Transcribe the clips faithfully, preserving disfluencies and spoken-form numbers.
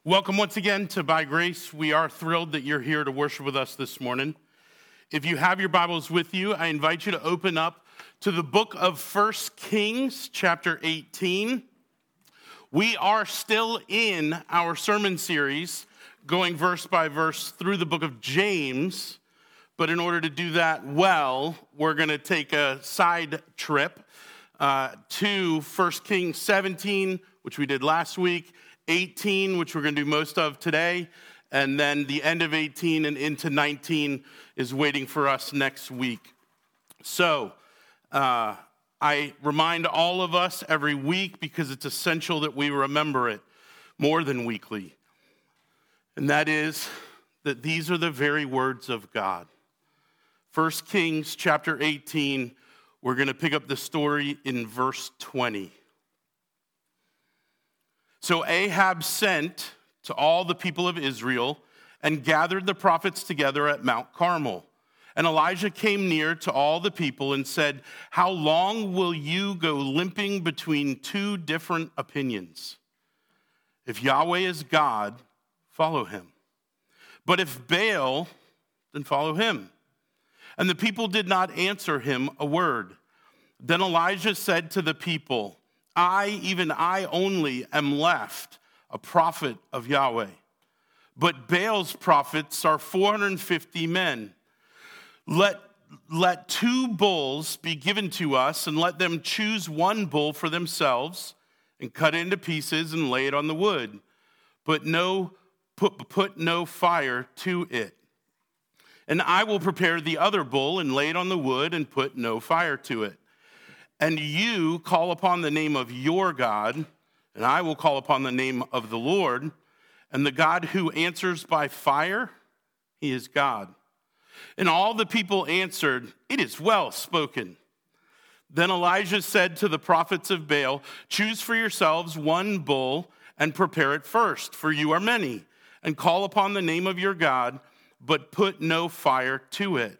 Welcome once again to By Grace. We are thrilled that you're here to worship with us this morning. If you have your Bibles with you, I invite you to open up to the book of First Kings, chapter eighteen. We are still in our sermon series, going verse by verse through the book of James. But in order to do that well, we're going to take a side trip uh, to First Kings seventeen, which we did last week, eighteen, which we're going to do most of today, and then the end of eighteen and into nineteen is waiting for us next week. So, uh, I remind all of us every week, because it's essential that we remember it more than weekly, and that is that these are the very words of God. First Kings chapter eighteen, we're going to pick up the story in verse twenty. So Ahab sent to all the people of Israel and gathered the prophets together at Mount Carmel. And Elijah came near to all the people and said, "How long will you go limping between two different opinions? If Yahweh is God, follow him. But if Baal, then follow him." And the people did not answer him a word. Then Elijah said to the people, I, even I only, am left, a prophet of Yahweh. But Baal's prophets are four hundred fifty men. Let, let two bulls be given to us, and let them choose one bull for themselves, and cut it into pieces and lay it on the wood. But no, put, put no fire to it. And I will prepare the other bull and lay it on the wood and put no fire to it. And you call upon the name of your God, and I will call upon the name of the Lord. And the God who answers by fire, he is God. And all the people answered, "It is well spoken." Then Elijah said to the prophets of Baal, "Choose for yourselves one bull and prepare it first, for you are many, and call upon the name of your God, but put no fire to it."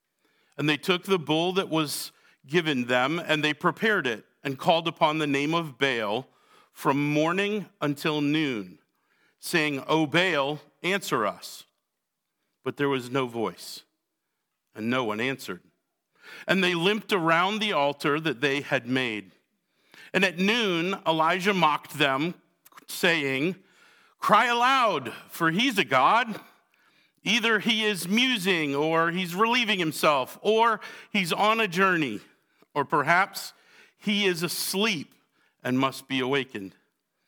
And they took the bull that was given them, and they prepared it, and called upon the name of Baal from morning until noon, saying, "O Baal, answer us." But there was no voice, and no one answered. And they limped around the altar that they had made. And at noon, Elijah mocked them, saying, "Cry aloud, for he's a god. Either he is musing, or he's relieving himself, or he's on a journey, or perhaps he is asleep and must be awakened."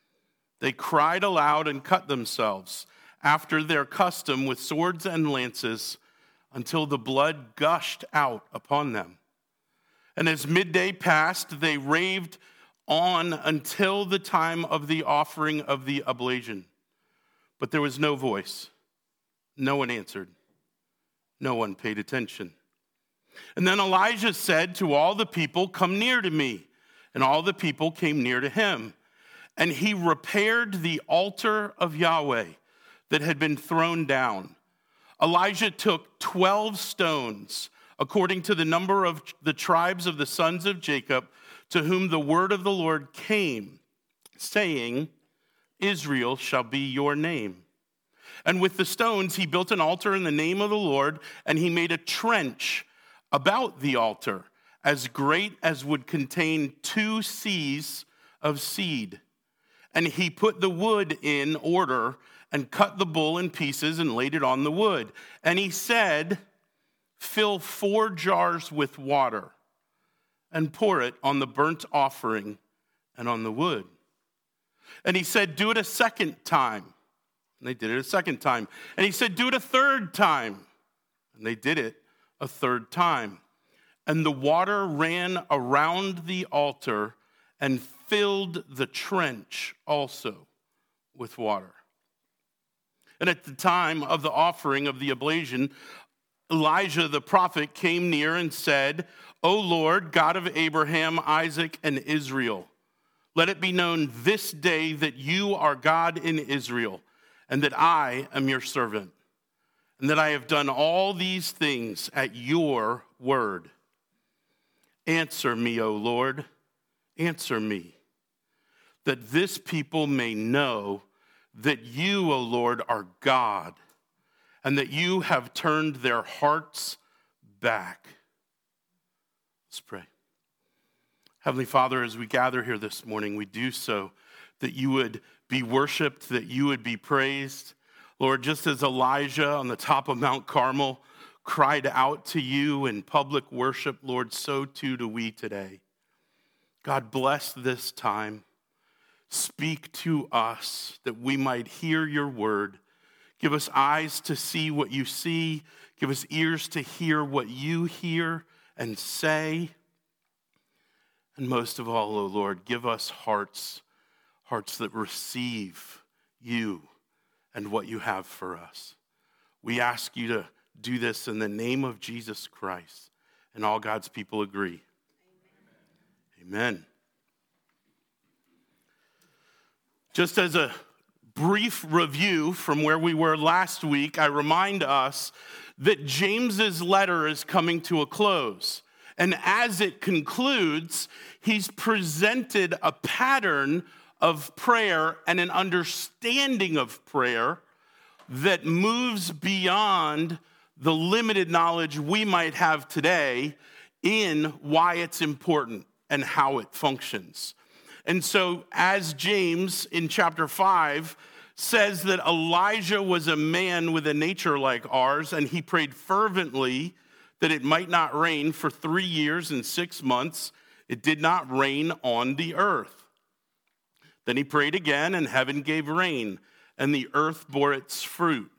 They cried aloud and cut themselves after their custom with swords and lances until the blood gushed out upon them. And as midday passed, they raved on until the time of the offering of the oblation. But there was no voice. No one answered. No one paid attention. And then Elijah said to all the people, "Come near to me." And all the people came near to him. And he repaired the altar of Yahweh that had been thrown down. Elijah took twelve stones, according to the number of the tribes of the sons of Jacob, to whom the word of the Lord came, saying, "Israel shall be your name." And with the stones he built an altar in the name of the Lord, and he made a trench about the altar, as great as would contain two seahs of seed. And he put the wood in order, and cut the bull in pieces, and laid it on the wood. And he said, "Fill four jars with water, and pour it on the burnt offering and on the wood." And he said, "Do it a second time." And they did it a second time. And he said, "Do it a third time." And they did it a third time. And the water ran around the altar and filled the trench also with water. And at the time of the offering of the oblation, Elijah the prophet came near and said, "O Lord, God of Abraham, Isaac, and Israel, let it be known this day that you are God in Israel, and that I am your servant, and that I have done all these things at your word. Answer me, O Lord, answer me, that this people may know that you, O Lord, are God, and that you have turned their hearts back. Let's pray. Heavenly Father, as we gather here this morning, we do so that you would be worshiped, that you would be praised. Lord, just as Elijah on the top of Mount Carmel cried out to you in public worship, Lord, so too do we today. God, bless this time. Speak to us that we might hear your word. Give us eyes to see what you see. Give us ears to hear what you hear and say. And most of all, O Lord, give us hearts, hearts that receive you and what you have for us. We ask you to do this in the name of Jesus Christ. And all God's people agree. Amen. Amen. Just as a brief review from where we were last week, I remind us that James's letter is coming to a close. And as it concludes, he's presented a pattern of prayer and an understanding of prayer that moves beyond the limited knowledge we might have today in why it's important and how it functions. And so as James in chapter five says that Elijah was a man with a nature like ours, and he prayed fervently that it might not rain for three years and six months. It did not rain on the earth. Then he prayed again, and heaven gave rain, and the earth bore its fruit.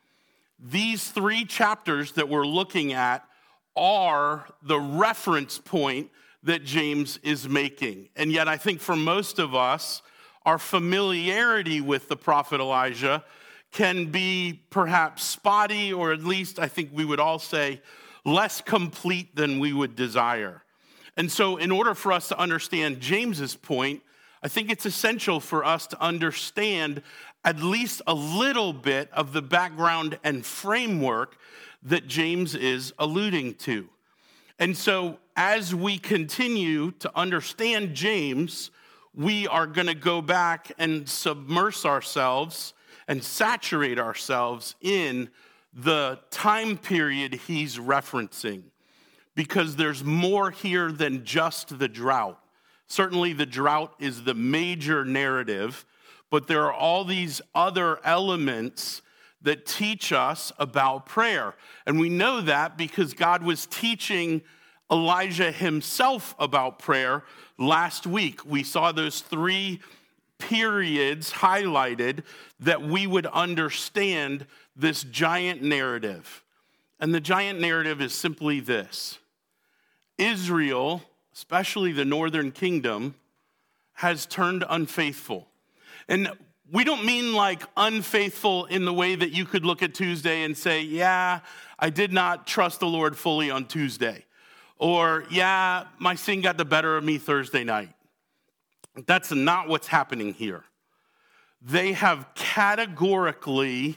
These three chapters that we're looking at are the reference point that James is making. And yet I think for most of us, our familiarity with the prophet Elijah can be perhaps spotty, or at least I think we would all say less complete than we would desire. And so in order for us to understand James's point, I think it's essential for us to understand at least a little bit of the background and framework that James is alluding to. And so as we continue to understand James, we are going to go back and submerge ourselves and saturate ourselves in the time period he's referencing, because there's more here than just the drought. Certainly the drought is the major narrative, but there are all these other elements that teach us about prayer. And we know that because God was teaching Elijah himself about prayer last week. We saw those three periods highlighted that we would understand this giant narrative. And the giant narrative is simply this: Israel, especially the northern kingdom, has turned unfaithful. And we don't mean like unfaithful in the way that you could look at Tuesday and say, yeah, I did not trust the Lord fully on Tuesday. Or, yeah, my sin got the better of me Thursday night. That's not what's happening here. They have categorically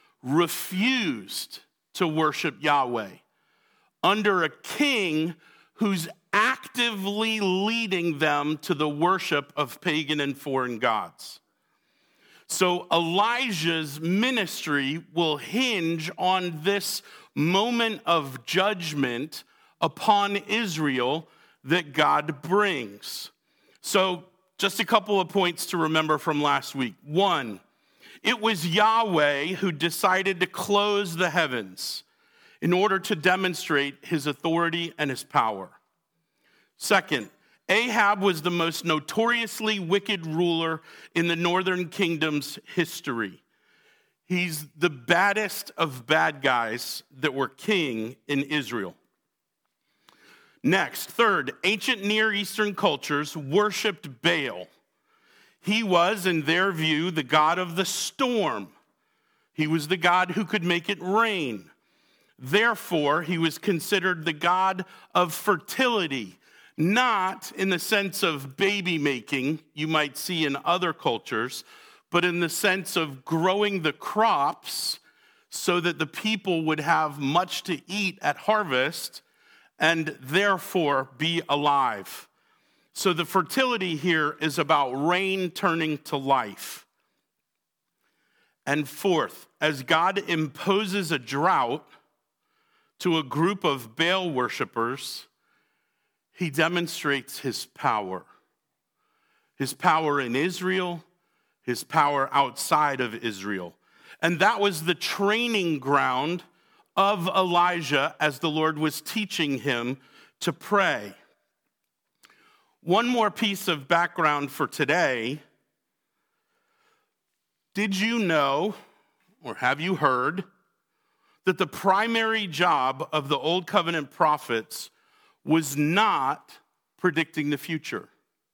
refused to worship Yahweh under a king who's actively leading them to the worship of pagan and foreign gods. So Elijah's ministry will hinge on this moment of judgment upon Israel that God brings. So just a couple of points to remember from last week. One, it was Yahweh who decided to close the heavens in order to demonstrate his authority and his power. Second, Ahab was the most notoriously wicked ruler in the northern kingdom's history. He's the baddest of bad guys that were king in Israel. Next, third, ancient Near Eastern cultures worshiped Baal. He was, in their view, the god of the storm. He was the god who could make it rain. Therefore, he was considered the god of fertility, not in the sense of baby making you might see in other cultures, but in the sense of growing the crops so that the people would have much to eat at harvest and therefore be alive. So the fertility here is about rain turning to life. And fourth, as God imposes a drought to a group of Baal worshipers, he demonstrates his power. His power in Israel, his power outside of Israel. And that was the training ground of Elijah as the Lord was teaching him to pray. One more piece of background for today. Did you know, or have you heard, that the primary job of the Old Covenant prophets was not predicting the future?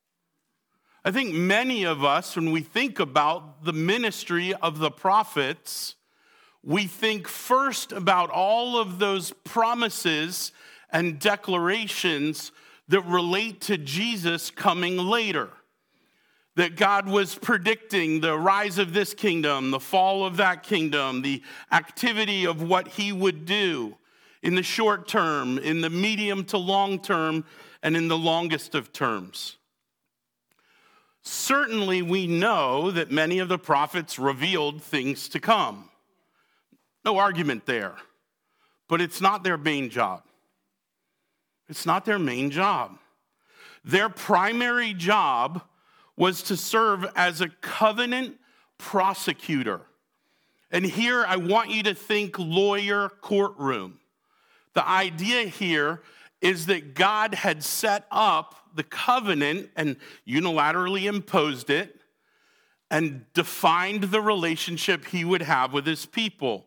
I think many of us, when we think about the ministry of the prophets, we think first about all of those promises and declarations that relate to Jesus coming later. That God was predicting the rise of this kingdom, the fall of that kingdom, the activity of what he would do in the short term, in the medium to long term, and in the longest of terms. Certainly, we know that many of the prophets revealed things to come. No argument there. But it's not their main job. It's not their main job. Their primary job was to serve as a covenant prosecutor. And here I want you to think lawyer courtroom. The idea here is that God had set up the covenant and unilaterally imposed it and defined the relationship he would have with his people.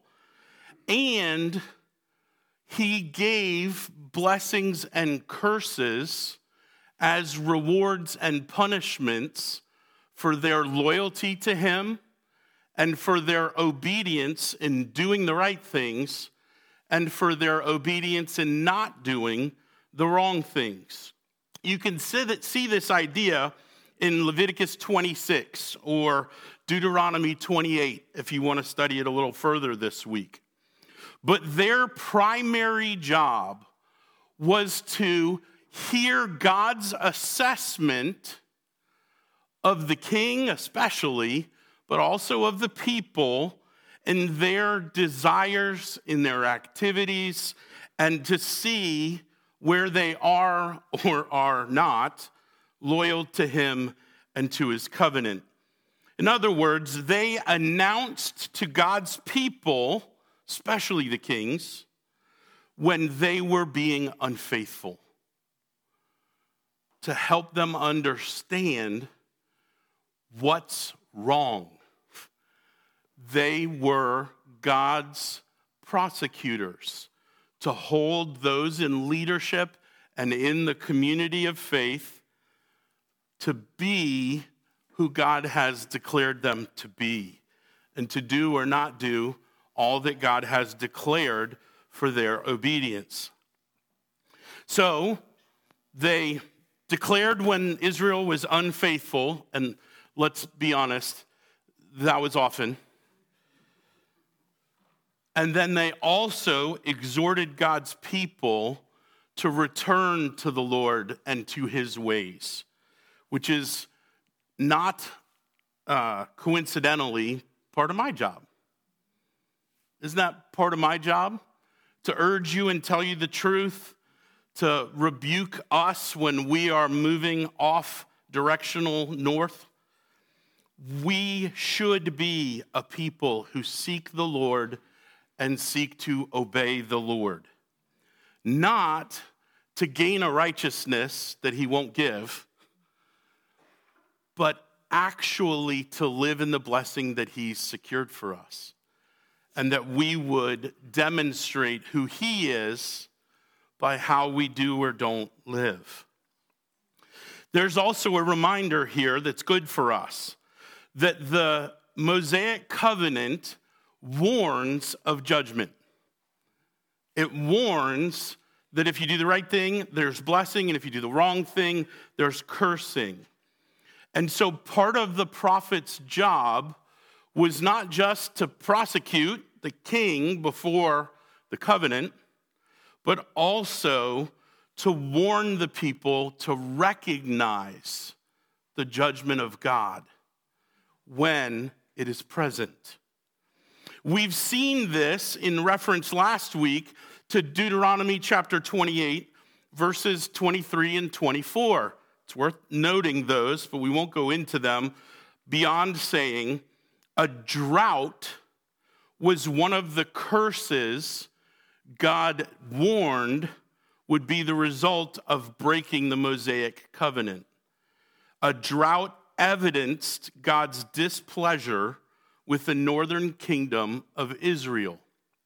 And he gave blessings and curses as rewards and punishments for their loyalty to him and for their obedience in doing the right things and for their obedience in not doing the wrong things. You can see this idea in Leviticus twenty-six or Deuteronomy twenty-eight if you want to study it a little further this week. But their primary job was to hear God's assessment of the king especially, but also of the people in their desires, in their activities, and to see where they are or are not loyal to him and to his covenant. In other words, they announced to God's people, especially the kings, when they were being unfaithful, to help them understand what's wrong. They were God's prosecutors to hold those in leadership and in the community of faith to be who God has declared them to be, and to do or not do all that God has declared for their obedience. So they declared when Israel was unfaithful, and let's be honest, that was often. And then they also exhorted God's people to return to the Lord and to his ways, which is not uh, coincidentally part of my job. Isn't that part of my job? To urge you and tell you the truth, to rebuke us when we are moving off directional north. We should be a people who seek the Lord and seek to obey the Lord, not to gain a righteousness that he won't give, but actually to live in the blessing that he's secured for us, and that we would demonstrate who he is by how we do or don't live. There's also a reminder here that's good for us, that the Mosaic covenant warns of judgment. It warns that if you do the right thing, there's blessing, and if you do the wrong thing, there's cursing. And so part of the prophet's job was not just to prosecute the king before the covenant, but also to warn the people to recognize the judgment of God when it is present. We've seen this in reference last week to Deuteronomy chapter twenty-eight, verses twenty-three and twenty-four. It's worth noting those, but we won't go into them beyond saying a drought was one of the curses God warned would be the result of breaking the Mosaic covenant. A drought evidenced God's displeasure with the northern kingdom of Israel.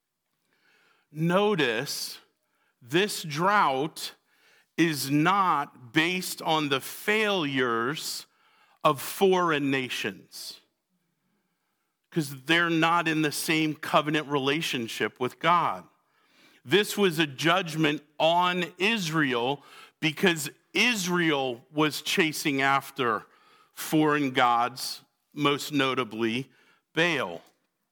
Notice, this drought is not based on the failures of foreign nations, because they're not in the same covenant relationship with God. This was a judgment on Israel because Israel was chasing after foreign gods, most notably Baal.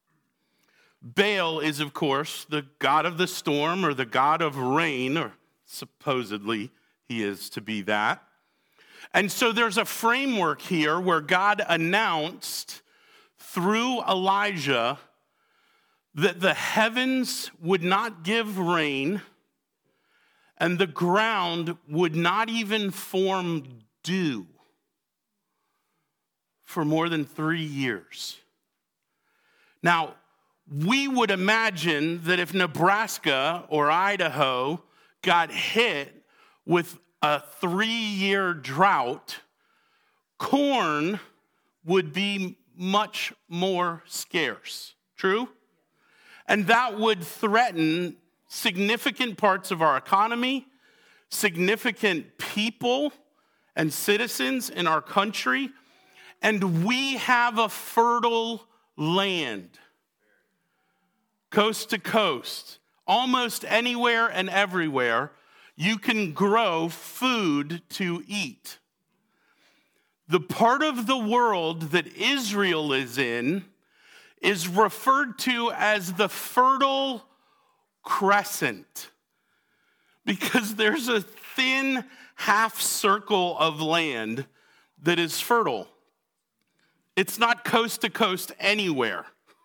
Baal is, of course, the god of the storm or the god of rain, or supposedly he is to be that. And so there's a framework here where God announced through Elijah that the heavens would not give rain and the ground would not even form dew for more than three years. Now, we would imagine that if Nebraska or Idaho got hit with a three-year drought, corn would be much more scarce. True? And that would threaten significant parts of our economy, significant people and citizens in our country, and we have a fertile land, coast to coast, almost anywhere and everywhere, you can grow food to eat. The part of the world that Israel is in is referred to as the Fertile Crescent, because there's a thin half circle of land that is fertile. It's not coast to coast anywhere.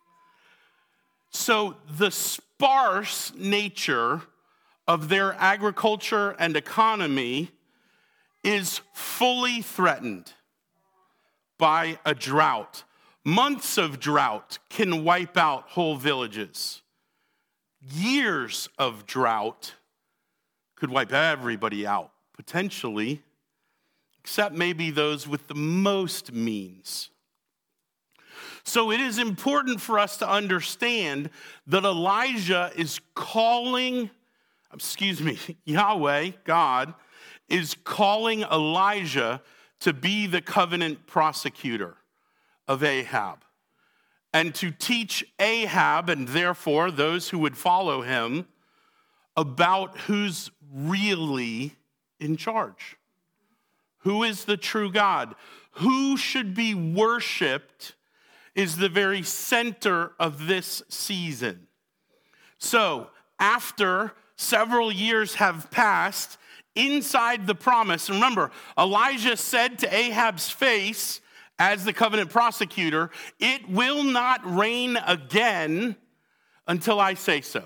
So the sparse nature of their agriculture and economy is fully threatened by a drought. Months of drought can wipe out whole villages. Years of drought could wipe everybody out, potentially, except maybe those with the most means. So it is important for us to understand that Elijah is calling, excuse me, Yahweh, God, is calling Elijah to be the covenant prosecutor of Ahab and to teach Ahab, and therefore those who would follow him, about who's really in charge. Who is the true God? Who should be worshiped is the very center of this season. So, after several years have passed, inside the promise, remember, Elijah said to Ahab's face, as the covenant prosecutor, it will not rain again until I say so.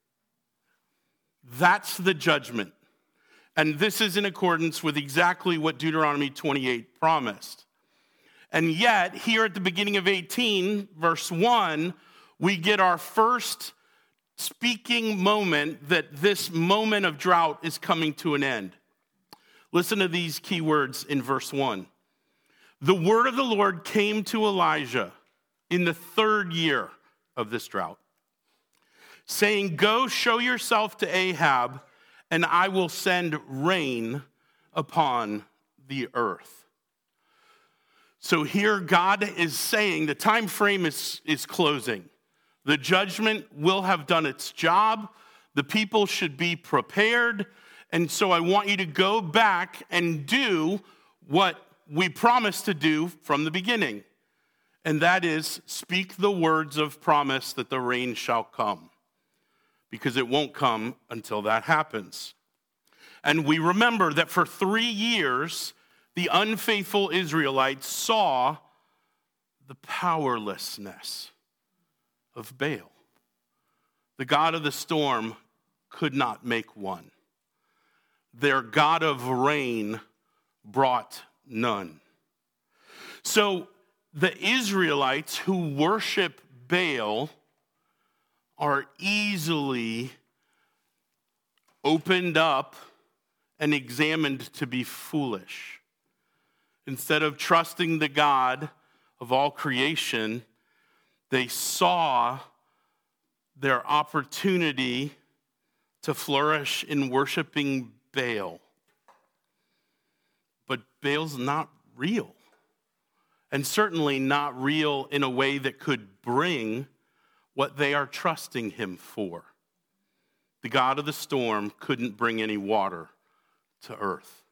That's the judgment. And this is in accordance with exactly what Deuteronomy twenty-eight promised. And yet, here at the beginning of eighteen, verse one, we get our first speaking moment that this moment of drought is coming to an end. Listen to these key words in verse one. The word of the Lord came to Elijah in the third year of this drought, saying, go show yourself to Ahab, and I will send rain upon the earth. So here God is saying the time frame is, is closing. The judgment will have done its job. The people should be prepared. And so I want you to go back and do what we promised to do from the beginning. And that is speak the words of promise that the rain shall come. Because it won't come until that happens. And we remember that for three years, the unfaithful Israelites saw the powerlessness of Baal. The god of the storm could not make one. Their god of rain brought none. So the Israelites who worship Baal are easily opened up and examined to be foolish. Instead of trusting the God of all creation, they saw their opportunity to flourish in worshiping Baal. But Baal's not real, and certainly not real in a way that could bring what they are trusting him for. The god of the storm couldn't bring any water to earth.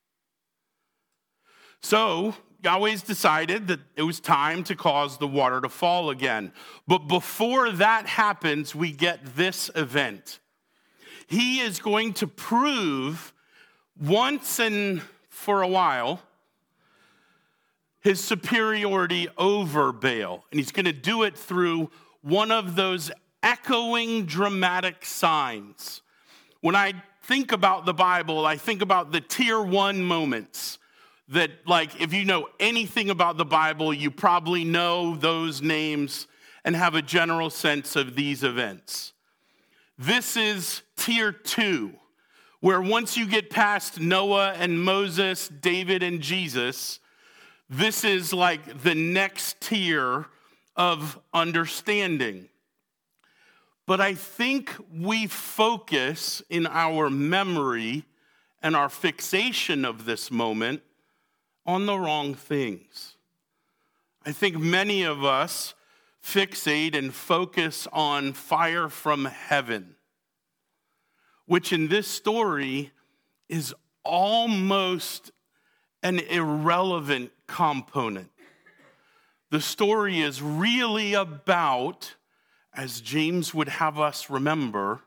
So Yahweh's decided that it was time to cause the water to fall again. But before that happens, we get this event. He is going to prove once and for a while his superiority over Baal. And he's going to do it through one of those echoing dramatic signs. When I think about the Bible, I think about the tier one moments that, like, if you know anything about the Bible, you probably know those names and have a general sense of these events. This is tier two, where once you get past Noah and Moses, David and Jesus, this is like the next tier of understanding. But I think we focus in our memory and our fixation of this moment on the wrong things. I think many of us fixate and focus on fire from heaven, which in this story is almost an irrelevant component. The story is really about, as James would have us remember,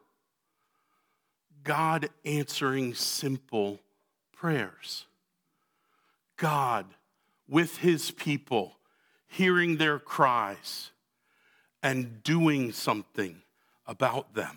God answering simple prayers. God with his people, hearing their cries and doing something about them.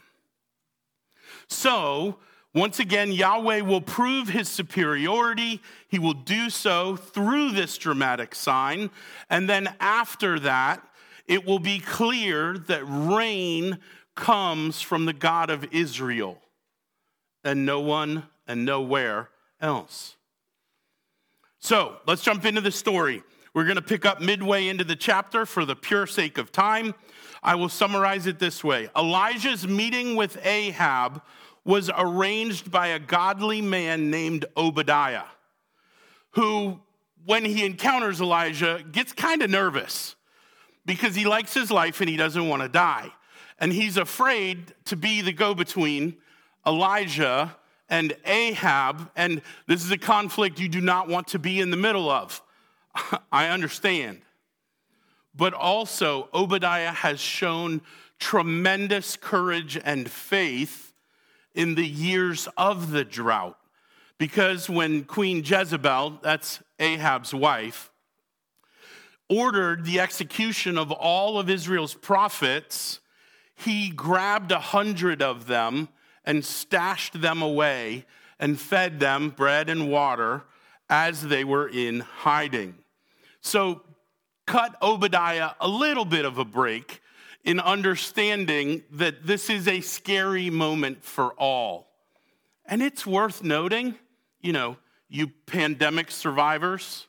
So, once again, Yahweh will prove his superiority. He will do so through this dramatic sign. And then after that, it will be clear that rain comes from the God of Israel and no one and nowhere else. So let's jump into the story. We're going to pick up midway into the chapter for the pure sake of time. I will summarize it this way. Elijah's meeting with Ahab was arranged by a godly man named Obadiah, who, when he encounters Elijah, gets kind of nervous because he likes his life and he doesn't want to die. And he's afraid to be the go-between Elijah and Ahab, and this is a conflict you do not want to be in the middle of. I understand. But also, Obadiah has shown tremendous courage and faith in the years of the drought. Because when Queen Jezebel, that's Ahab's wife, ordered the execution of all of Israel's prophets, he grabbed a hundred of them and stashed them away and fed them bread and water as they were in hiding. So cut Obadiah a little bit of a break in understanding that this is a scary moment for all. And it's worth noting, you know, you pandemic survivors,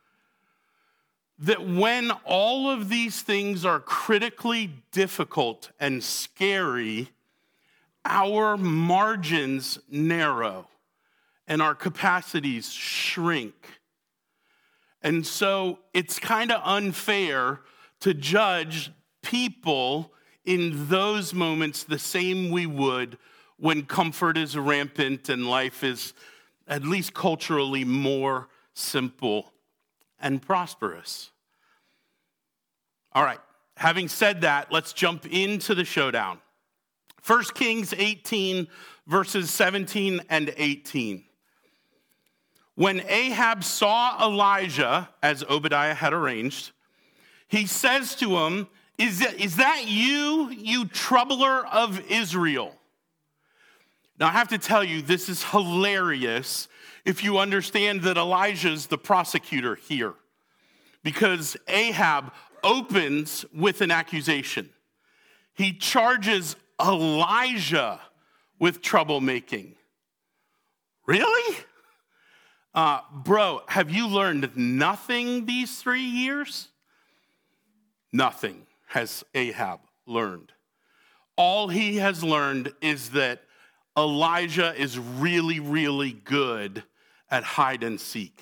that when all of these things are critically difficult and scary, our margins narrow and our capacities shrink. And so it's kind of unfair to judge people in those moments the same we would when comfort is rampant and life is at least culturally more simple and prosperous. All right, having said that, let's jump into the showdown. First Kings eighteen, verses seventeen and eighteen. When Ahab saw Elijah, as Obadiah had arranged, he says to him, Is that, is that you, you troubler of Israel? Now, I have to tell you, this is hilarious if you understand that Elijah's the prosecutor here, because Ahab opens with an accusation. He charges Elijah with troublemaking. Really? Uh, bro, have you learned nothing these three years? Nothing has Ahab learned. All he has learned is that Elijah is really, really good at hide and seek.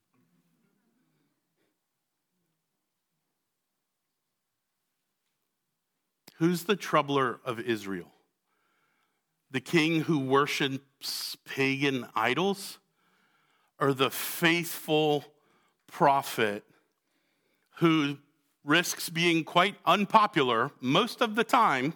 Who's the troubler of Israel? The king who worships pagan idols? Or the faithful prophet who risks being quite unpopular most of the time,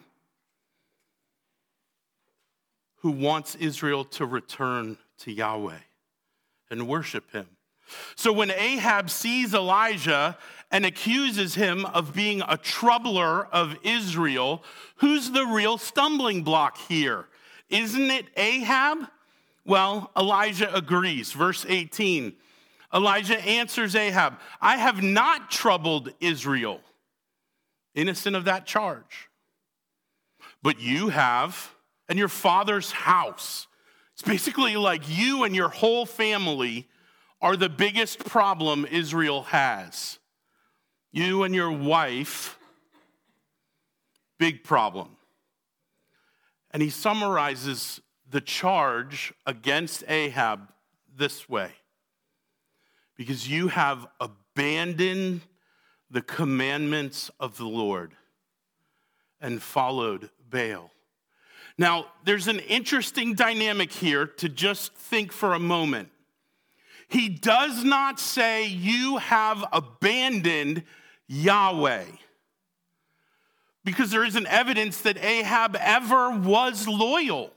who wants Israel to return to Yahweh and worship him? So when Ahab sees Elijah and accuses him of being a troubler of Israel, who's the real stumbling block here? Isn't it Ahab? Well, Elijah agrees. Verse eighteen, Elijah answers Ahab, I have not troubled Israel, innocent of that charge. But you have, and your father's house. It's basically like you and your whole family are the biggest problem Israel has. You and your wife, big problem. And he summarizes the charge against Ahab this way: because you have abandoned the commandments of the Lord and followed Baal. Now, there's an interesting dynamic here to just think for a moment. He does not say you have abandoned Yahweh, because there isn't evidence that Ahab ever was loyal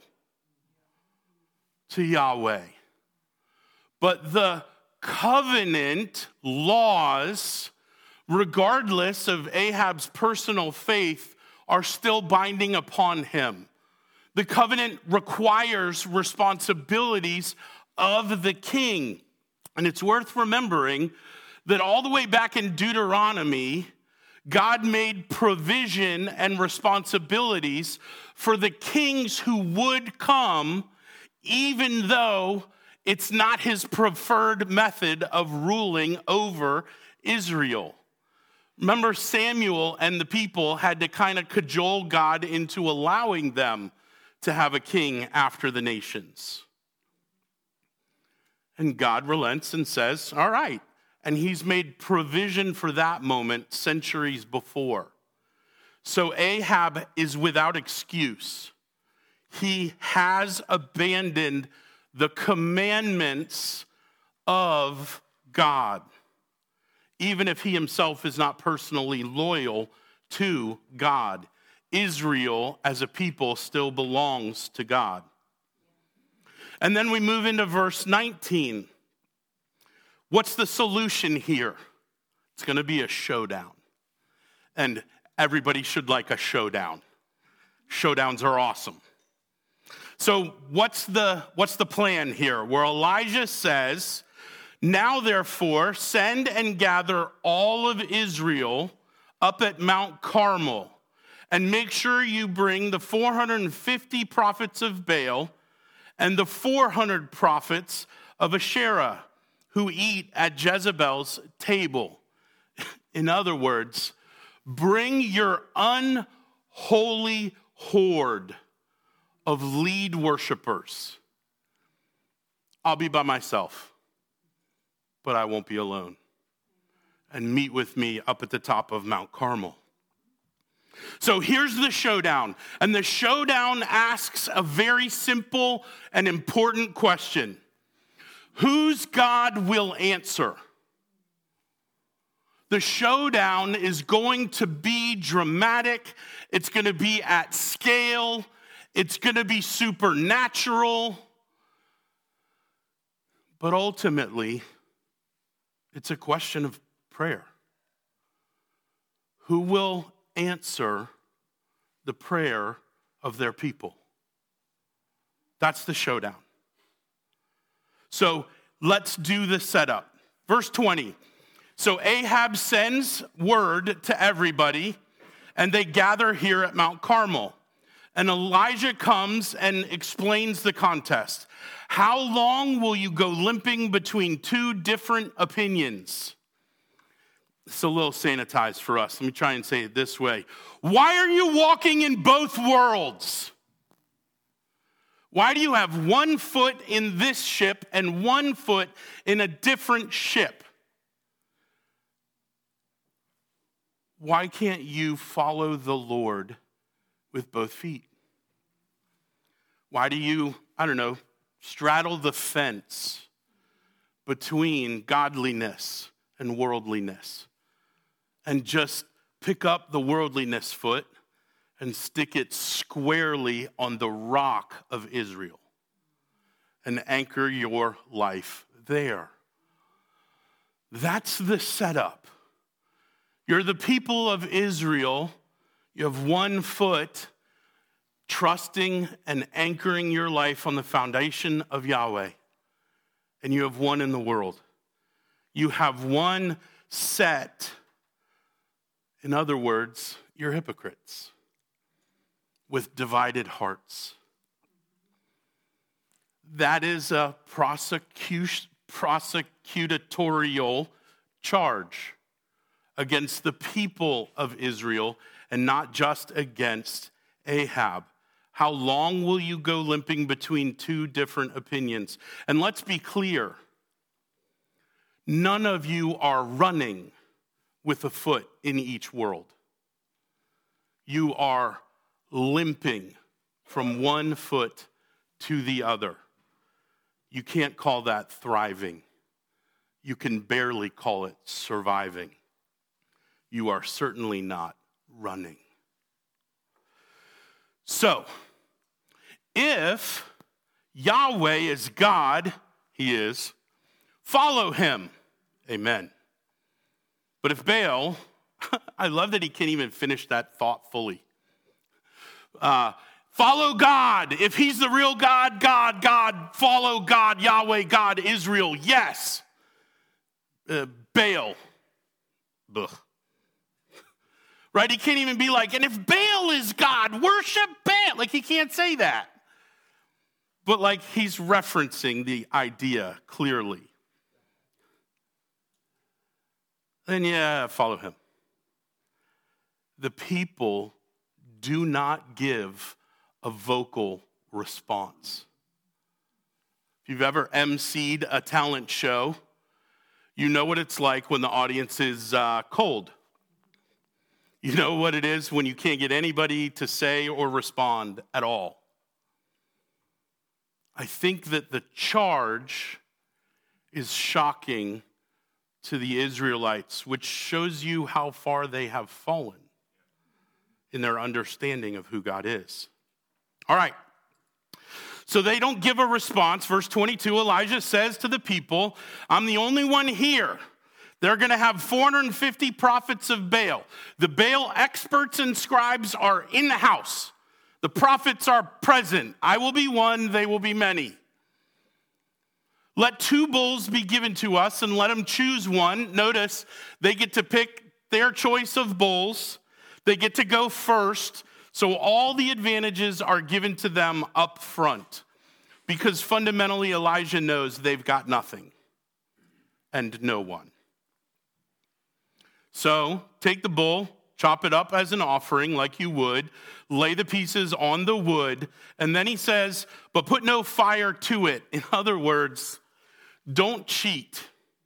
to Yahweh. But the covenant laws, regardless of Ahab's personal faith, are still binding upon him. The covenant requires responsibilities of the king. And it's worth remembering that all the way back in Deuteronomy, God made provision and responsibilities for the kings who would come, even though it's not his preferred method of ruling over Israel. Remember, Samuel and the people had to kind of cajole God into allowing them to have a king after the nations. And God relents and says, all right. And he's made provision for that moment centuries before. So Ahab is without excuse. He has abandoned the commandments of God, even if he himself is not personally loyal to God. Israel as a people still belongs to God. And then we move into verse nineteen. What's the solution here? It's going to be a showdown. And everybody should like a showdown. Showdowns are awesome. So what's the, what's the plan here? Where Elijah says, now therefore send and gather all of Israel up at Mount Carmel, and make sure you bring the four hundred fifty prophets of Baal and the four hundred prophets of Asherah who eat at Jezebel's table. In other words, bring your unholy horde of lead worshipers. I'll be by myself, but I won't be alone. And meet with me up at the top of Mount Carmel. So here's the showdown. And the showdown asks a very simple and important question. Whose God will answer? The showdown is going to be dramatic. It's going to be at scale. It's going to be supernatural. But ultimately, it's a question of prayer. Who will answer the prayer of their people. That's the showdown. So let's do the setup. Verse twenty. So Ahab sends word to everybody, and they gather here at Mount Carmel. And Elijah comes and explains the contest. How long will you go limping between two different opinions? It's a little sanitized for us. Let me try and say it this way. Why are you walking in both worlds? Why do you have one foot in this ship and one foot in a different ship? Why can't you follow the Lord with both feet? Why do you, I don't know, straddle the fence between godliness and worldliness and just pick up the worldliness foot and stick it squarely on the rock of Israel and anchor your life there? That's the setup. You're the people of Israel. You have one foot trusting and anchoring your life on the foundation of Yahweh. And you have one in the world. You have one set. In other words, you're hypocrites with divided hearts. That is a prosecution, prosecutorial charge against the people of Israel and not just against Ahab. How long will you go limping between two different opinions? And let's be clear, none of you are running with a foot in each world. You are limping from one foot to the other. You can't call that thriving. You can barely call it surviving. You are certainly not running. So, if Yahweh is God, he is, follow him. Amen. But if Baal, I love that he can't even finish that thought fully. Uh, follow God. If he's the real God, God, God, follow God, Yahweh, God, Israel, yes. Uh, Baal. Ugh. Right? He can't even be like, and if Baal is God, worship Baal. Like, he can't say that. But like, he's referencing the idea clearly. Then yeah, follow him. The people do not give a vocal response. If you've ever emceed a talent show, you know what it's like when the audience is uh, cold. You know what it is when you can't get anybody to say or respond at all. I think that the charge is shocking to the Israelites, which shows you how far they have fallen in their understanding of who God is. All right. So they don't give a response. Verse twenty-two, Elijah says to the people, I'm the only one here. They're going to have four hundred fifty prophets of Baal. The Baal experts and scribes are in the house. The prophets are present. I will be one, they will be many. Let two bulls be given to us and let them choose one. Notice they get to pick their choice of bulls. They get to go first. So all the advantages are given to them up front. Because fundamentally Elijah knows they've got nothing and no one. So take the bull, chop it up as an offering like you would, lay the pieces on the wood, and then he says, but put no fire to it. In other words, don't cheat.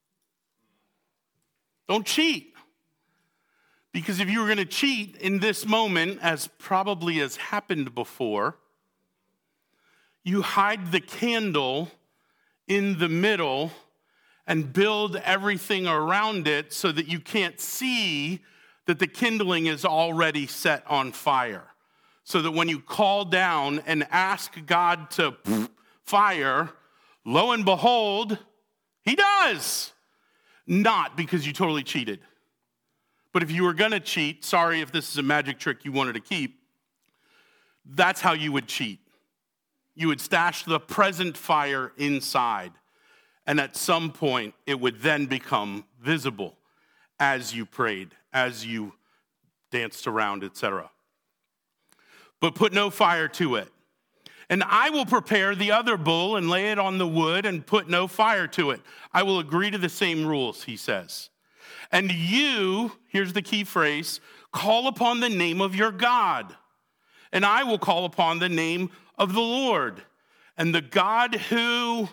Don't cheat. Because if you were going to cheat in this moment, as probably has happened before, you hide the candle in the middle and build everything around it so that you can't see that the kindling is already set on fire. So that when you call down and ask God to fire, lo and behold, he does. Not because you totally cheated, But if you were going to cheat, sorry if this is a magic trick you wanted to keep, that's how you would cheat. You would stash the present fire inside, and at some point it would then become visible as you prayed, as you danced around, et cetera. But put no fire to it. And I will prepare the other bull and lay it on the wood and put no fire to it. I will agree to the same rules, he says. And you, here's the key phrase, call upon the name of your God. And I will call upon the name of the Lord. And the God who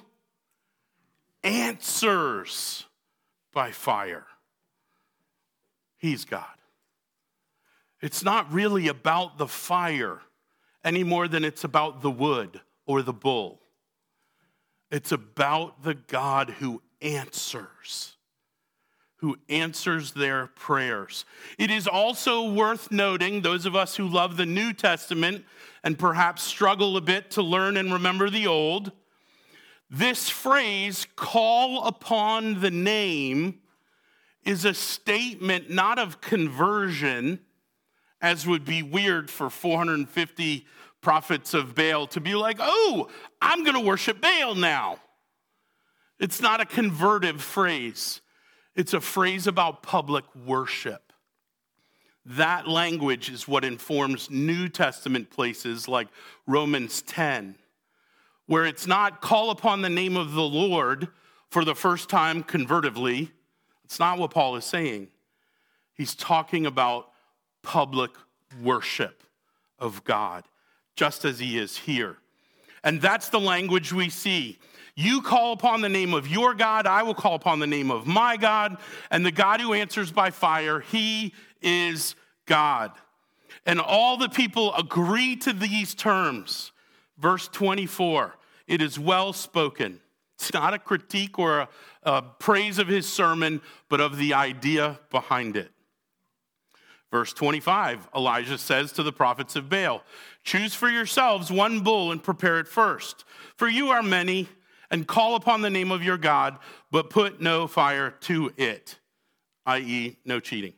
answers by fire, he's God. It's not really about the fire any more than it's about the wood or the bull. It's about the God who answers, who answers their prayers. It is also worth noting, those of us who love the New Testament and perhaps struggle a bit to learn and remember the Old, this phrase, call upon the name, is a statement not of conversion, as would be weird for four hundred fifty prophets of Baal to be like, oh, I'm going to worship Baal now. It's not a convertive phrase. It's a phrase about public worship. That language is what informs New Testament places like Romans ten, where it's not call upon the name of the Lord for the first time convertively. It's not what Paul is saying. He's talking about public worship of God, just as he is here. And that's the language we see. You call upon the name of your God, I will call upon the name of my God, and the God who answers by fire, he is God. And all the people agree to these terms. Verse twenty-four, it is well spoken. It's not a critique or a, a praise of his sermon, but of the idea behind it. Verse twenty-five, Elijah says to the prophets of Baal, choose for yourselves one bull and prepare it first. For you are many, and call upon the name of your God, but put no fire to it, that is, no cheating.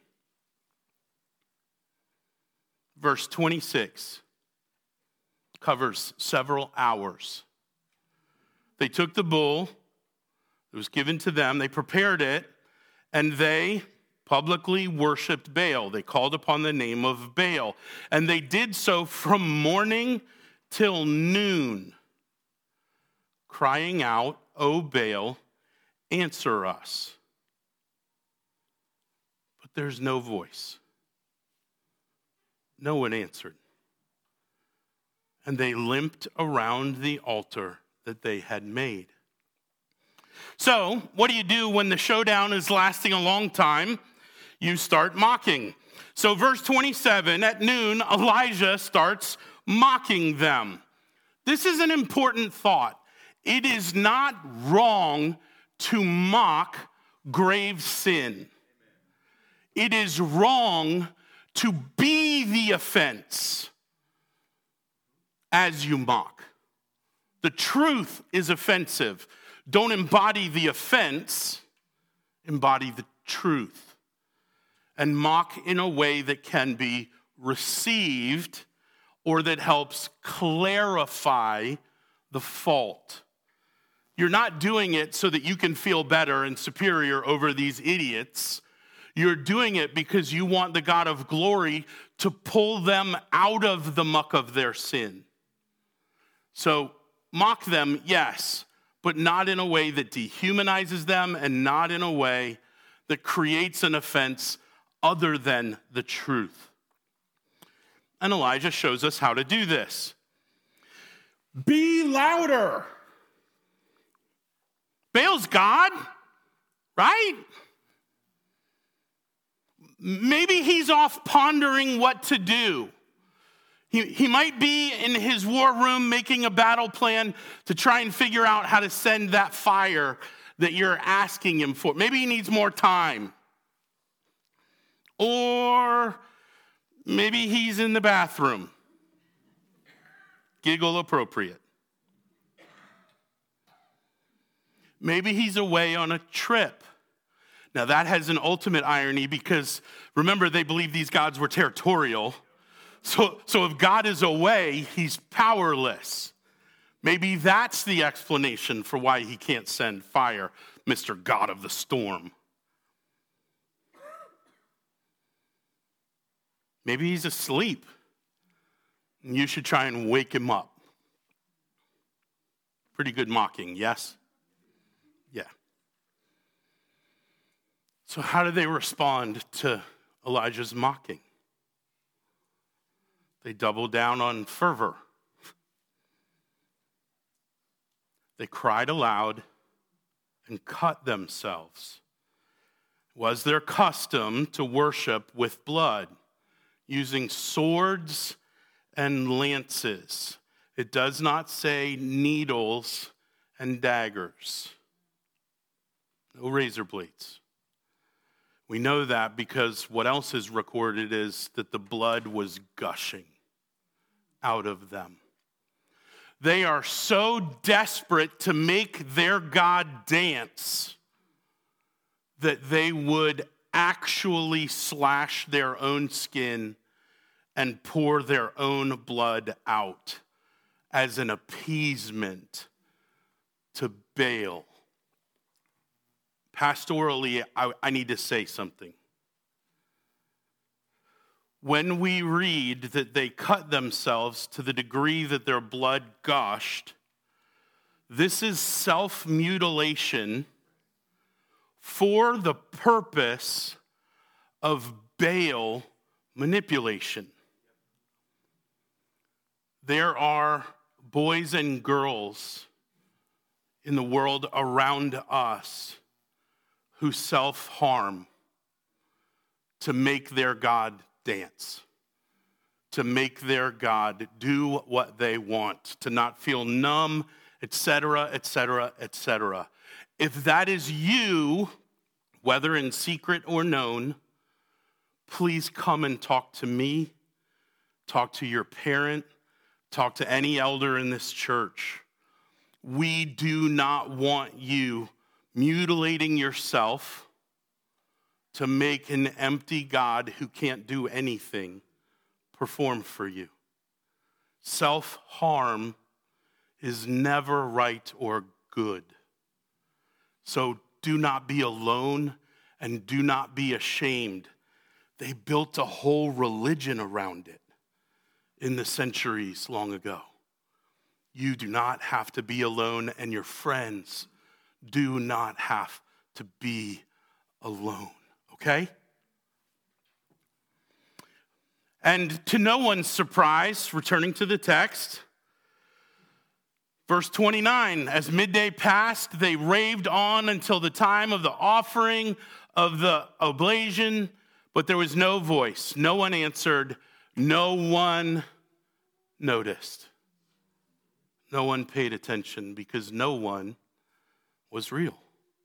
Verse twenty-six covers several hours. They took the bull, it was given to them, they prepared it, and they publicly worshiped Baal. They called upon the name of Baal. And they did so from morning till noon, crying out, O Baal, answer us. But there's no voice. No one answered. And they limped around the altar that they had made. So, what do you do when the showdown is lasting a long time? You start mocking. So verse twenty-seven, at noon, Elijah starts mocking them. This is an important thought. It is not wrong to mock grave sin. It is wrong to be the offense as you mock. The truth is offensive. Don't embody the offense, embody the truth. And mock in a way that can be received or that helps clarify the fault. You're not doing it so that you can feel better and superior over these idiots. You're doing it because you want the God of glory to pull them out of the muck of their sin. So mock them, yes, but not in a way that dehumanizes them and not in a way that creates an offense other than the truth. And Elijah shows us how to do this. Be louder. Baal's God, right? Maybe he's off pondering what to do. He, he might be in his war room making a battle plan to try and figure out how to send that fire that you're asking him for. Maybe he needs more time. Or maybe he's in the bathroom. Giggle appropriate. Maybe he's away on a trip. Now that has an ultimate irony because remember, they believe these gods were territorial. So, so if God is away, he's powerless. Maybe that's the explanation for why he can't send fire, Mister God of the storm. Maybe he's asleep. And you should try and wake him up. Pretty good mocking, yes? Yeah. So how do they respond to Elijah's mocking? They double down on fervor. They cried aloud and cut themselves. It was their custom to worship with blood, using swords and lances. It does not say needles and daggers. No razor blades. We know that because what else is recorded is that the blood was gushing out of them. They are so desperate to make their God dance that they would actually slash their own skin and pour their own blood out as an appeasement to Baal. Pastorally, I, I need to say something. When we read that they cut themselves to the degree that their blood gushed, this is self-mutilation for the purpose of Baal manipulation. There are boys and girls in the world around us who self-harm to make their God dance, to make their God do what they want, to not feel numb, et cetera, et cetera, et cetera. If that is you, whether in secret or known, please come and talk to me, talk to your parent, talk to any elder in this church. We do not want you mutilating yourself to make an empty God who can't do anything perform for you. Self-harm is never right or good. So do not be alone and do not be ashamed. They built a whole religion around it in the centuries long ago. You do not have to be alone, and your friends do not have to be alone. Okay? And to no one's surprise, returning to the text, verse twenty-nine, as midday passed, they raved on until the time of the offering of the oblation, but there was no voice. No one answered. No one noticed. No one paid attention because no one was real.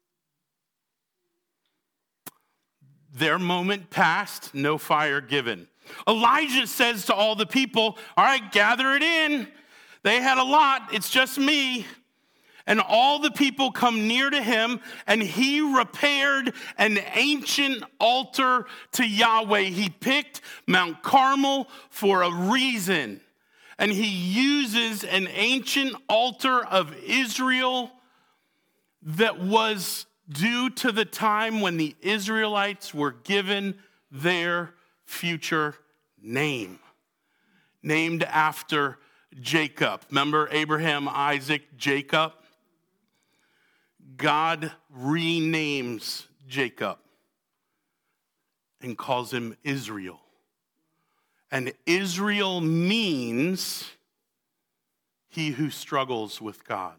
Their moment passed, no fire given. Elijah says to all the people, all right, gather it in. They had a lot, it's just me. And all the people come near to him, and he repaired an ancient altar to Yahweh. He picked Mount Carmel for a reason. And he uses an ancient altar of Israel that was due to the time when the Israelites were given their future name, named after Jacob. Remember Abraham, Isaac, Jacob? God renames Jacob and calls him Israel. And Israel means he who struggles with God.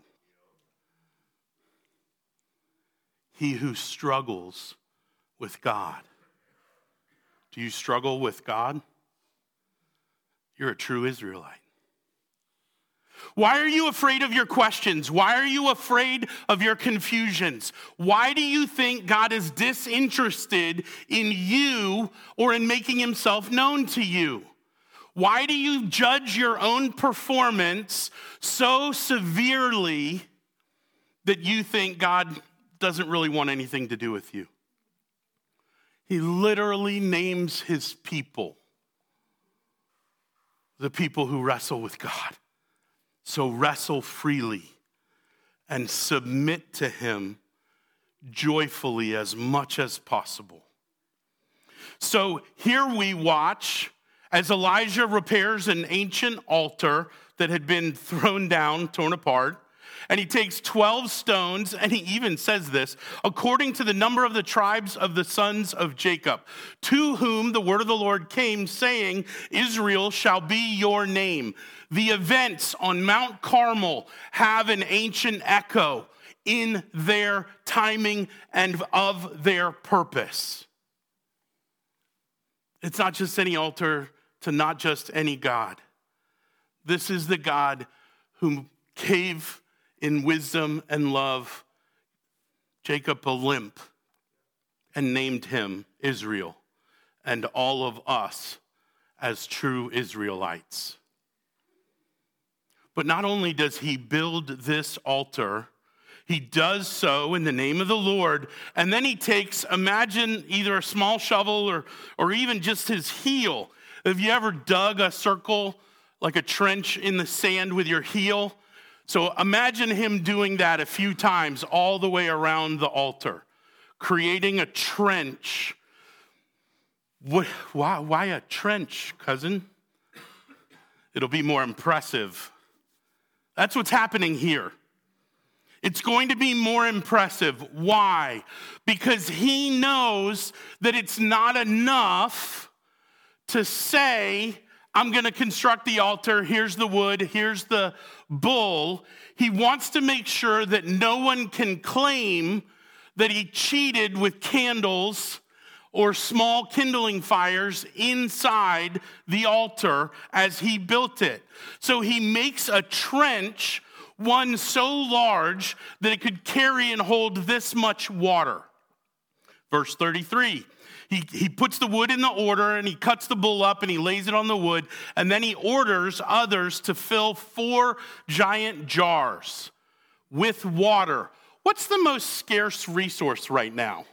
He who struggles with God. Do you struggle with God? You're a true Israelite. Why are you afraid of your questions? Why are you afraid of your confusions? Why do you think God is disinterested in you or in making himself known to you? Why do you judge your own performance so severely that you think God doesn't really want anything to do with you? He literally names his people, the people who wrestle with God. So wrestle freely and submit to him joyfully as much as possible. So here we watch as Elijah repairs an ancient altar that had been thrown down, torn apart. And he takes twelve stones, and he even says this, according to the number of the tribes of the sons of Jacob, to whom the word of the Lord came, saying, Israel shall be your name. The events on Mount Carmel have an ancient echo in their timing and of their purpose. It's not just any altar to not just any God. This is the God who gave in wisdom and love Jacob a limp and named him Israel, and all of us as true Israelites. But not only does he build this altar, he does so in the name of the Lord, and then he takes, imagine either a small shovel or, or even just his heel. Have you ever dug a circle, like a trench in the sand with your heel? So imagine him doing that a few times all the way around the altar, creating a trench. What, why, why a trench, cousin? It'll be more impressive. That's what's happening here. It's going to be more impressive. Why? Because he knows that it's not enough to say, I'm going to construct the altar. Here's the wood. Here's the bull. He wants to make sure that no one can claim that he cheated with candles or small kindling fires inside the altar as he built it. So he makes a trench, one so large that it could carry and hold this much water. Verse thirty-three. He, he puts the wood in the order, and he cuts the bull up, and he lays it on the wood, and then he orders others to fill four giant jars with water. What's the most scarce resource right now?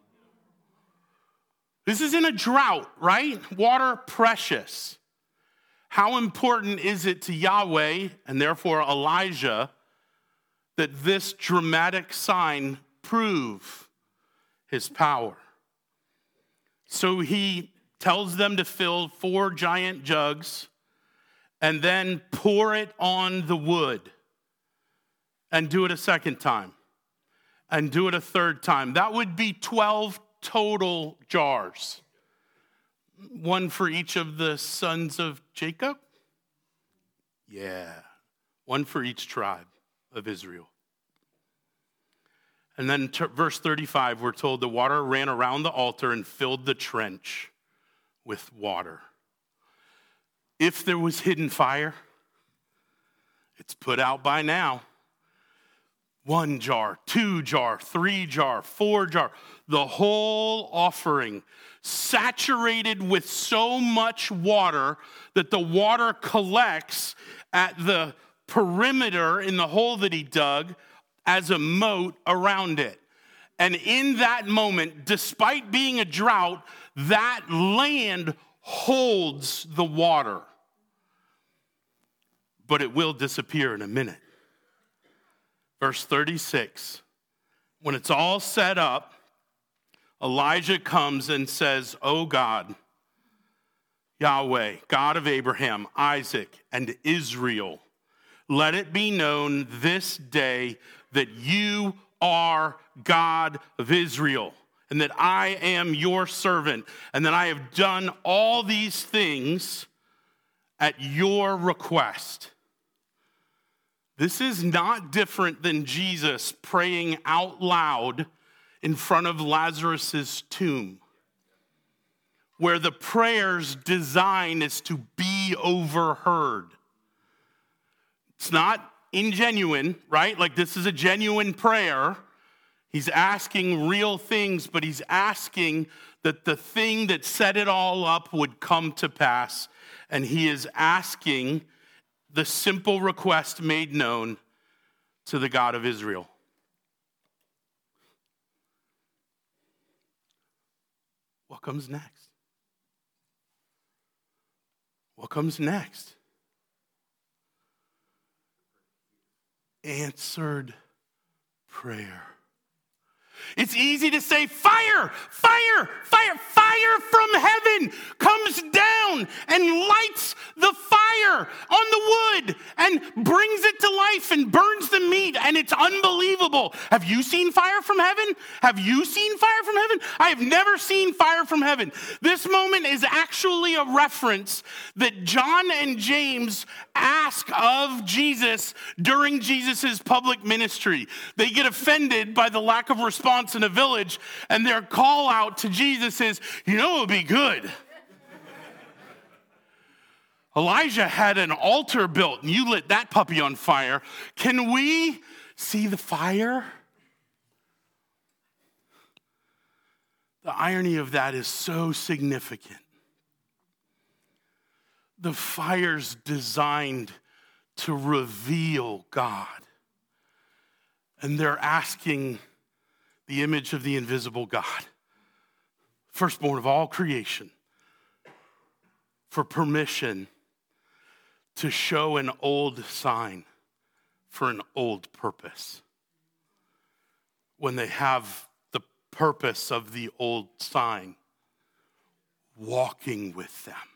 This is in a drought, right? Water, precious. How important is it to Yahweh, and therefore Elijah, that this dramatic sign prove his power? So he tells them to fill four giant jugs and then pour it on the wood and do it a second time and do it a third time. That would be twelve total jars, one for each of the sons of Jacob. Yeah, one for each tribe of Israel. And then t- verse thirty-five, we're told the water ran around the altar and filled the trench with water. If there was hidden fire, it's put out by now. One jar, two jar, three jar, four jar. The whole offering saturated with so much water that the water collects at the perimeter in the hole that he dug as a moat around it. And in that moment, despite being a drought, that land holds the water. But it will disappear in a minute. Verse thirty-six, when it's all set up, Elijah comes and says, "O God, Yahweh, God of Abraham, Isaac, and Israel, let it be known this day that you are God of Israel, and that I am your servant, and that I have done all these things at your request." This is not different than Jesus praying out loud in front of Lazarus' tomb, where the prayer's design is to be overheard. It's not ingenuine, right? Like this is a genuine prayer. He's asking real things, but he's asking that the thing that set it all up would come to pass. And he is asking the simple request made known to the God of Israel. What comes next? What comes next? Answered prayer. It's easy to say, fire, fire, fire, fire from heaven comes down and lights the fire on the wood and brings it to life and burns the meat, and it's unbelievable. Have you seen fire from heaven? Have you seen fire from heaven? I have never seen fire from heaven. This moment is actually a reference that John and James ask of Jesus during Jesus' public ministry. They get offended by the lack of response in a village, and their call out to Jesus is, you know, it would be good. Elijah had an altar built, and you lit that puppy on fire. Can we see the fire? The irony of that is so significant. The fire's designed to reveal God. And they're asking the image of the invisible God, firstborn of all creation, for permission to show an old sign for an old purpose. When they have the purpose of the old sign walking with them.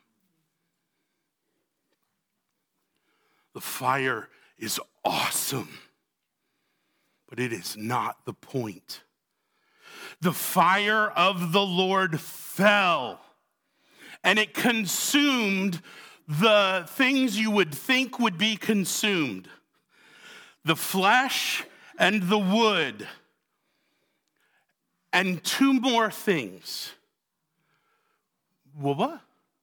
The fire is awesome, but it is not the point. The fire of the Lord fell, and it consumed the things you would think would be consumed. The flesh and the wood. And two more things. What?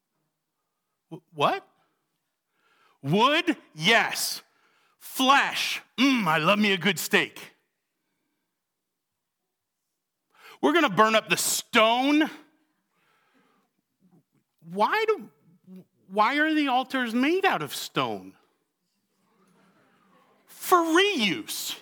What? Wood, yes. Flesh, mmm, I love me a good steak. We're going to burn up the stone. Why do, why are the altars made out of stone? For reuse.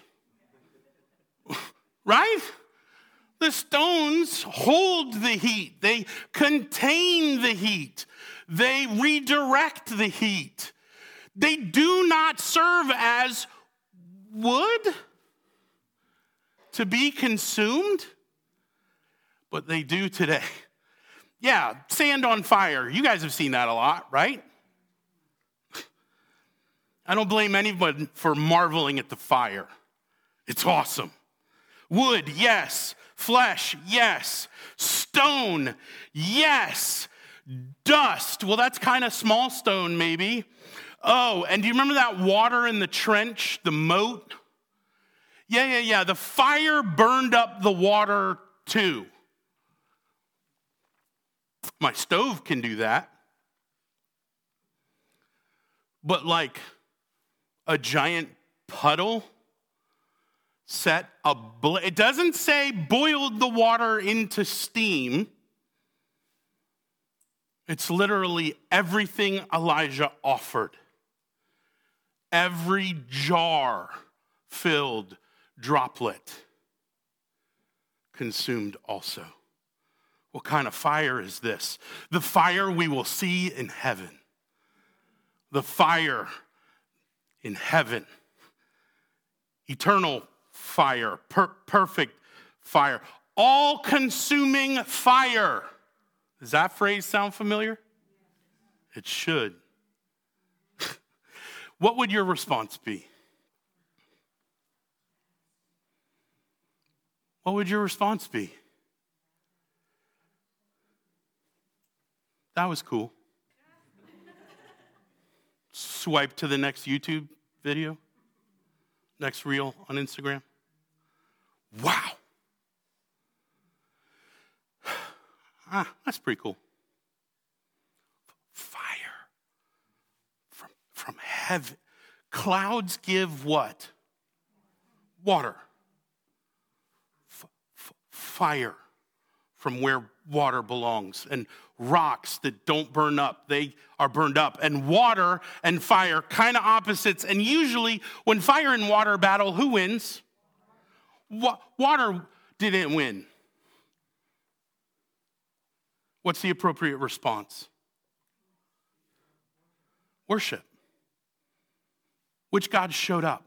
Right? The stones hold the heat. They contain the heat. They redirect the heat. They do not serve as wood to be consumed, but they do today. Yeah, sand on fire. You guys have seen that a lot, right? I don't blame anyone for marveling at the fire. It's awesome. Wood, yes. Flesh, yes. Stone, yes. Dust, well, that's kind of small stone, maybe. Oh, and do you remember that water in the trench, the moat? Yeah, yeah, yeah. The fire burned up the water too. My stove can do that. But like a giant puddle set a bla- it doesn't say boiled the water into steam. It's literally everything Elijah offered. Every jar filled droplet consumed also. What kind of fire is this? The fire we will see in heaven. The fire in heaven. Eternal fire, per- perfect fire, all-consuming fire. Does that phrase sound familiar? It should. What would your response be? What would your response be? That was cool. Swipe to the next YouTube video, next reel on Instagram. Wow. Ah, that's pretty cool. Fire from, from heaven. Clouds give what? Water. F- f- fire from where water belongs. And rocks that don't burn up, they are burned up. And water and fire, kind of opposites. And usually when fire and water battle, who wins? Wa- water didn't win. What's the appropriate response? Worship. Which God showed up?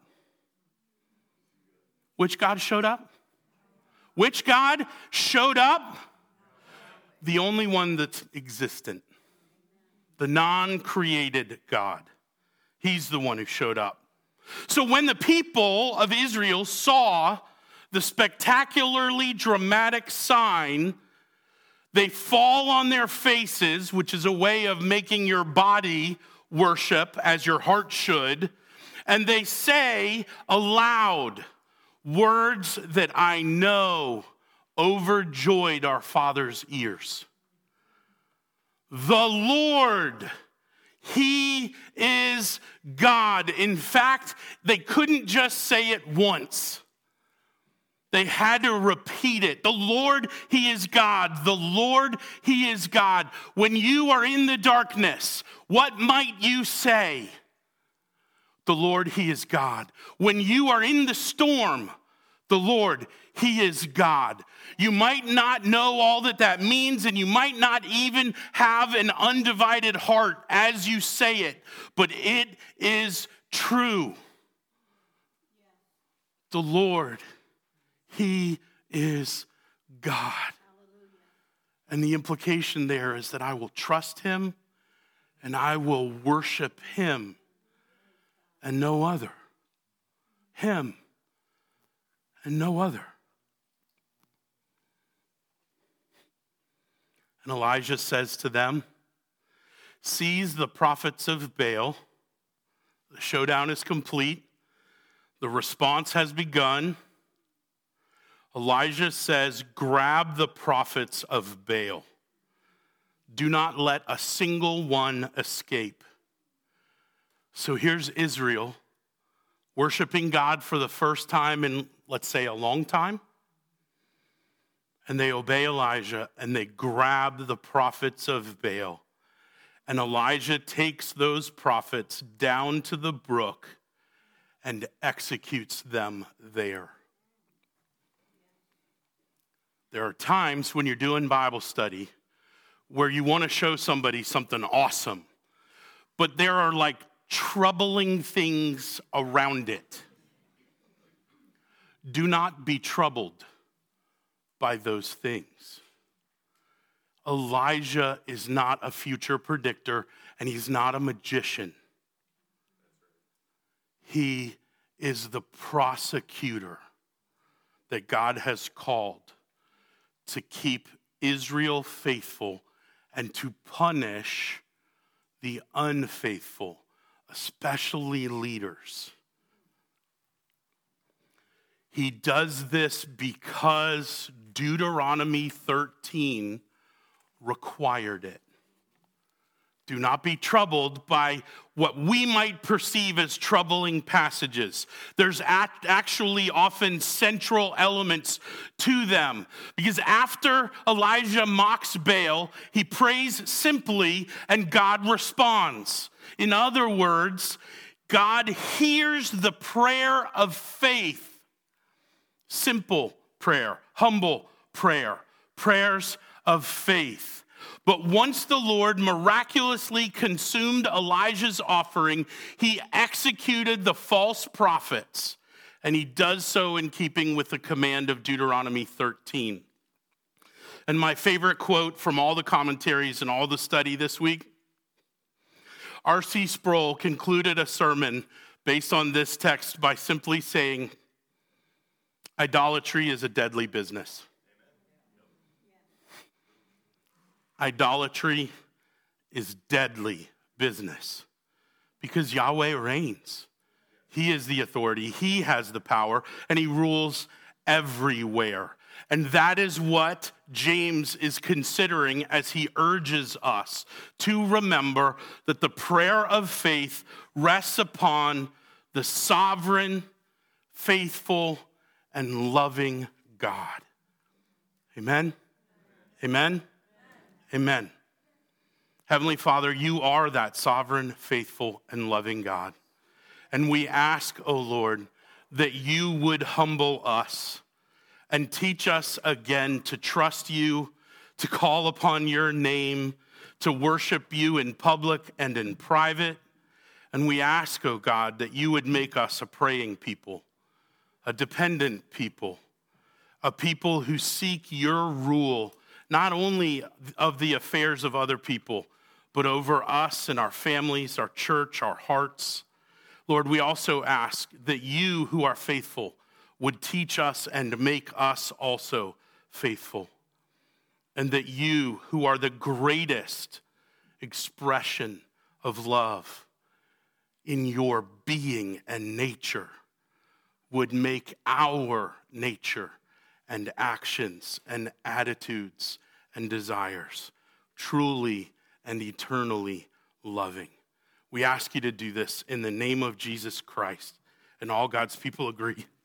Which God showed up? Which God showed up? The only one that's existent. The non-created God. He's the one who showed up. So when the people of Israel saw the spectacularly dramatic sign, they fall on their faces, which is a way of making your body worship as your heart should, and they say aloud words that I know overjoyed our Father's ears. The Lord, He is God. In fact, they couldn't just say it once. They had to repeat it. The Lord, He is God. The Lord, He is God. When you are in the darkness, what might you say? The Lord, He is God. When you are in the storm, the Lord, He is God. You might not know all that that means, and you might not even have an undivided heart as you say it, but it is true. The Lord, He is God. And the implication there is that I will trust Him and I will worship Him and no other. Him and no other. And Elijah says to them, seize the prophets of Baal. The showdown is complete. The response has begun. Elijah says, grab the prophets of Baal. Do not let a single one escape. So here's Israel worshiping God for the first time in, let's say, a long time. And they obey Elijah and they grab the prophets of Baal. And Elijah takes those prophets down to the brook and executes them there. There are times when you're doing Bible study where you want to show somebody something awesome, but there are like troubling things around it. Do not be troubled by those things. Elijah is not a future predictor, and he's not a magician. He is the prosecutor that God has called to keep Israel faithful and to punish the unfaithful, especially leaders. He does this because Deuteronomy thirteen required it. Do not be troubled by what we might perceive as troubling passages. There's actually often central elements to them. Because after Elijah mocks Baal, he prays simply and God responds. In other words, God hears the prayer of faith. Simple prayer, humble prayer, prayers of faith. But once the Lord miraculously consumed Elijah's offering, he executed the false prophets, and he does so in keeping with the command of Deuteronomy thirteen. And my favorite quote from all the commentaries and all the study this week, R C Sproul concluded a sermon based on this text by simply saying, idolatry is a deadly business. Idolatry is deadly business because Yahweh reigns. He is the authority. He has the power, and he rules everywhere. And that is what James is considering as he urges us to remember that the prayer of faith rests upon the sovereign, faithful, and loving God. Amen? Amen? Amen. Heavenly Father, you are that sovereign, faithful, and loving God. And we ask, O Lord, that you would humble us and teach us again to trust you, to call upon your name, to worship you in public and in private. And we ask, oh God, that you would make us a praying people, a dependent people, a people who seek your rule, not only of the affairs of other people, but over us and our families, our church, our hearts. Lord, we also ask that you who are faithful would teach us and make us also faithful. And that you who are the greatest expression of love in your being and nature would make our nature and actions and attitudes and desires truly and eternally loving. We ask you to do this in the name of Jesus Christ. And all God's people agree.